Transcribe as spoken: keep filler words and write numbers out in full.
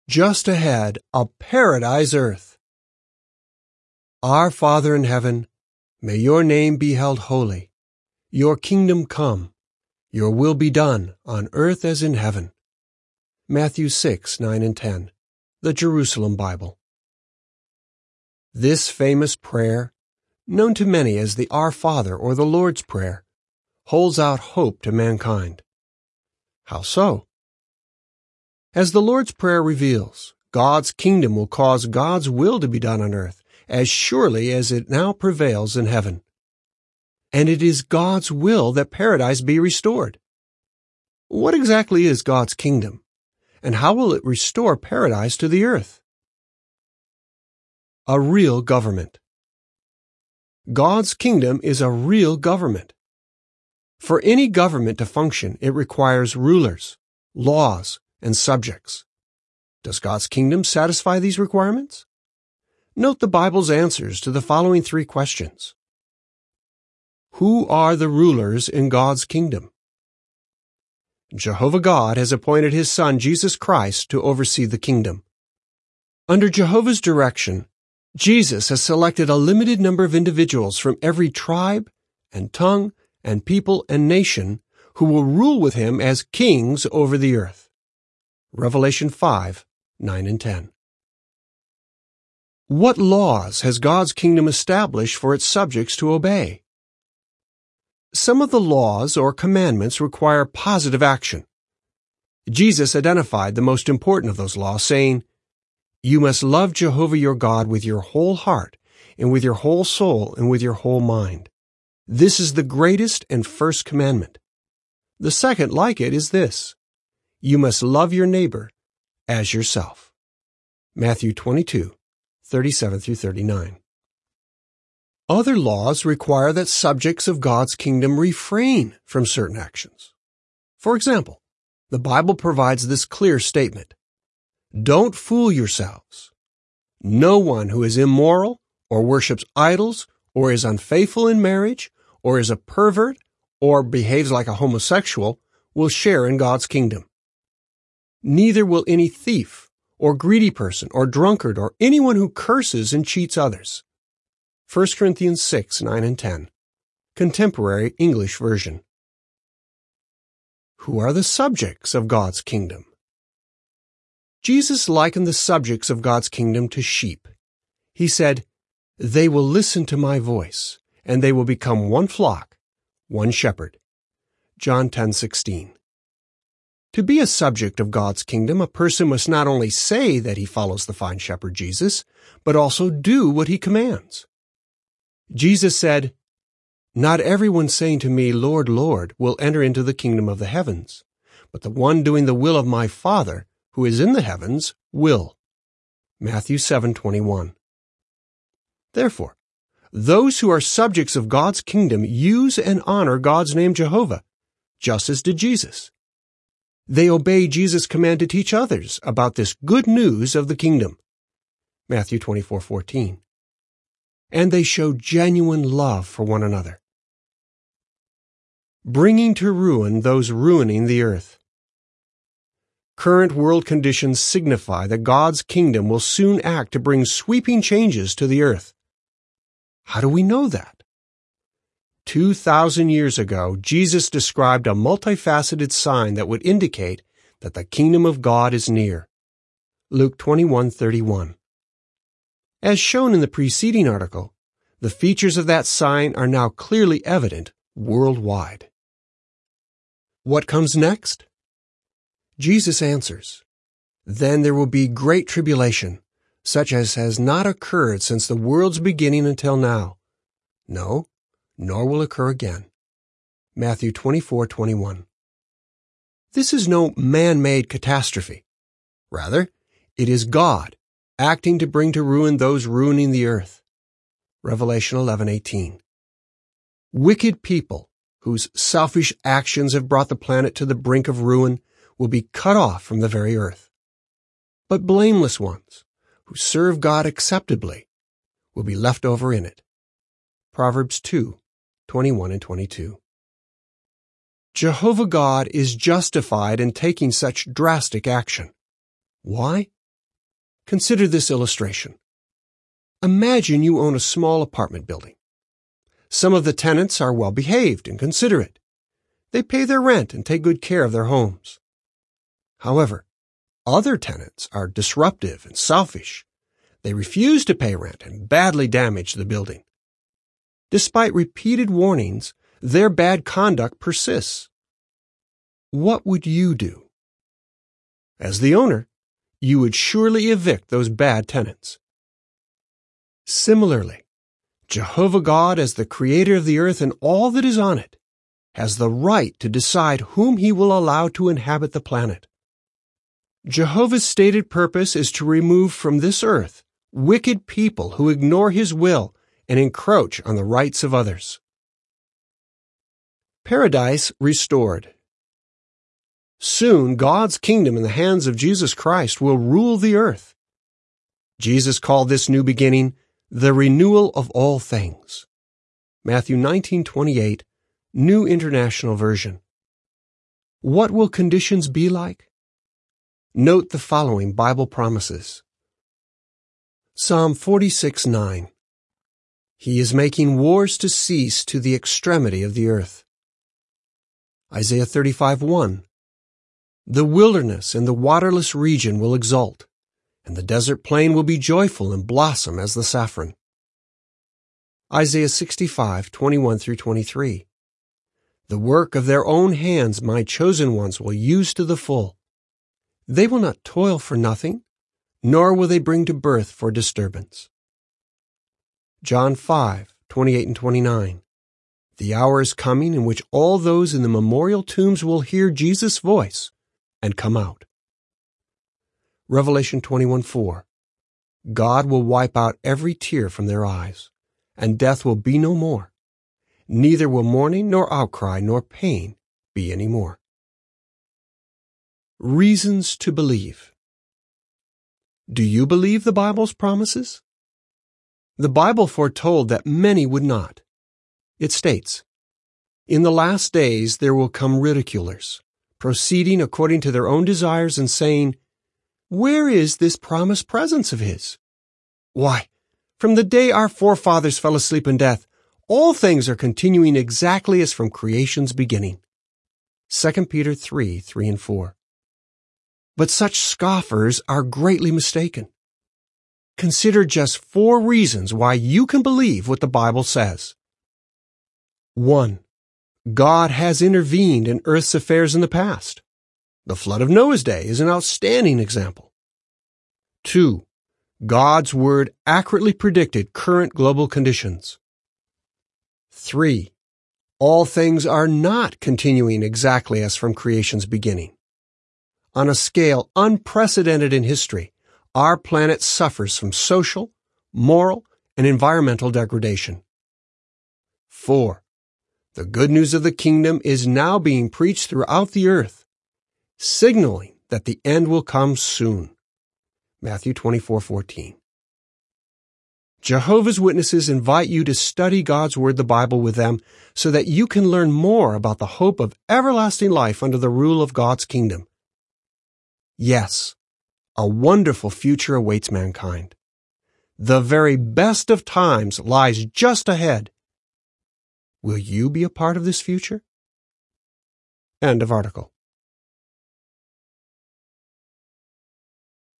Just ahead, a paradise earth. Our Father in heaven, may your name be held holy. Your kingdom come. Your will be done on earth as in heaven. Matthew six, nine and ten, the Jerusalem Bible. This famous prayer, known to many as the Our Father or the Lord's Prayer, holds out hope to mankind. How so? As the Lord's Prayer reveals, God's kingdom will cause God's will to be done on earth as surely as it now prevails in heaven. And it is God's will that paradise be restored. What exactly is God's kingdom, and how will it restore paradise to the earth? A real government. God's kingdom is a real government. For any government to function, it requires rulers, laws, and subjects. Does God's kingdom satisfy these requirements? Note the Bible's answers to the following three questions. Who are the rulers in God's kingdom? Jehovah God has appointed His Son, Jesus Christ, to oversee the kingdom. Under Jehovah's direction, Jesus has selected a limited number of individuals from every tribe and tongue and people and nation who will rule with Him as kings over the earth. Revelation five, nine and ten. What laws has God's kingdom established for its subjects to obey? Some of the laws or commandments require positive action. Jesus identified the most important of those laws, saying, "You must love Jehovah your God with your whole heart, and with your whole soul, and with your whole mind. This is the greatest and first commandment. The second, like it, is this: you must love your neighbor as yourself." Matthew twenty-two, thirty-seven through thirty-nine. Other laws require that subjects of God's kingdom refrain from certain actions. For example, the Bible provides this clear statement: "Don't fool yourselves. No one who is immoral or worships idols or is unfaithful in marriage or is a pervert or behaves like a homosexual will share in God's kingdom. Neither will any thief or greedy person or drunkard or anyone who curses and cheats others." First Corinthians six, nine and ten, Contemporary English Version. Who are the subjects of God's kingdom? Jesus likened the subjects of God's kingdom to sheep. He said, "They will listen to my voice, and they will become one flock, one shepherd." John ten, sixteen. To be a subject of God's kingdom, a person must not only say that he follows the fine shepherd Jesus, but also do what he commands. Jesus said, "Not everyone saying to me, 'Lord, Lord,' will enter into the kingdom of the heavens, but the one doing the will of my Father, who is in the heavens, will." Matthew seven, twenty-one. Therefore, those who are subjects of God's kingdom use and honor God's name Jehovah, just as did Jesus. They obey Jesus' command to teach others about this good news of the kingdom. Matthew twenty-four, fourteen. And they show genuine love for one another. Bringing to ruin those ruining the earth. Current world conditions signify that God's kingdom will soon act to bring sweeping changes to the earth. How do we know that? Two thousand years ago, Jesus described a multifaceted sign that would indicate that the kingdom of God is near. Luke twenty-one, thirty-one. As shown in the preceding article, the features of that sign are now clearly evident worldwide. What comes next? Jesus answers, "Then there will be great tribulation, such as has not occurred since the world's beginning until now. No, nor will occur again." Matthew twenty-four, twenty-one. This is no man-made catastrophe. Rather, it is God acting to bring to ruin those ruining the earth. Revelation eleven, eighteen. Wicked people, whose selfish actions have brought the planet to the brink of ruin, will be cut off from the very earth. But blameless ones, who serve God acceptably, will be left over in it. Proverbs two, twenty-one and twenty-two. Jehovah God is justified in taking such drastic action. Why? Consider this illustration. Imagine you own a small apartment building. Some of the tenants are well behaved and considerate. They pay their rent and take good care of their homes. However, other tenants are disruptive and selfish. They refuse to pay rent and badly damage the building. Despite repeated warnings, their bad conduct persists. What would you do? As the owner, you would surely evict those bad tenants. Similarly, Jehovah God, as the creator of the earth and all that is on it, has the right to decide whom he will allow to inhabit the planet. Jehovah's stated purpose is to remove from this earth wicked people who ignore his will and encroach on the rights of others. Paradise restored. Soon, God's kingdom in the hands of Jesus Christ will rule the earth. Jesus called this new beginning the renewal of all things. Matthew nineteen twenty-eight, New International Version. What will conditions be like? Note the following Bible promises. Psalm forty-six nine. He is making wars to cease to the extremity of the earth. Isaiah thirty-five one. The wilderness and the waterless region will exult, and the desert plain will be joyful and blossom as the saffron. Isaiah sixty-five twenty-one through twenty-three. The work of their own hands my chosen ones will use to the full. They will not toil for nothing, nor will they bring to birth for disturbance. John five twenty-eight and twenty-nine. The hour is coming in which all those in the memorial tombs will hear Jesus' voice and come out. Revelation twenty-one four. God will wipe out every tear from their eyes, and death will be no more. Neither will mourning, nor outcry, nor pain be any more. Reasons to believe. Do you believe the Bible's promises? The Bible foretold that many would not. It states, "In the last days there will come ridiculers, proceeding according to their own desires and saying, 'Where is this promised presence of his?' Why, from the day our forefathers fell asleep in death, all things are continuing exactly as from creation's beginning." Second Peter three three and four. But such scoffers are greatly mistaken. Consider just four reasons why you can believe what the Bible says. One. God has intervened in Earth's affairs in the past. The flood of Noah's day is an outstanding example. Two. God's Word accurately predicted current global conditions. Three. All things are not continuing exactly as from creation's beginning. On a scale unprecedented in history, our planet suffers from social, moral, and environmental degradation. Four. The good news of the kingdom is now being preached throughout the earth, signaling that the end will come soon. Matthew twenty-four fourteen. Jehovah's Witnesses invite you to study God's Word, the Bible, with them so that you can learn more about the hope of everlasting life under the rule of God's kingdom. Yes, a wonderful future awaits mankind. The very best of times lies just ahead. Will you be a part of this future? End of article.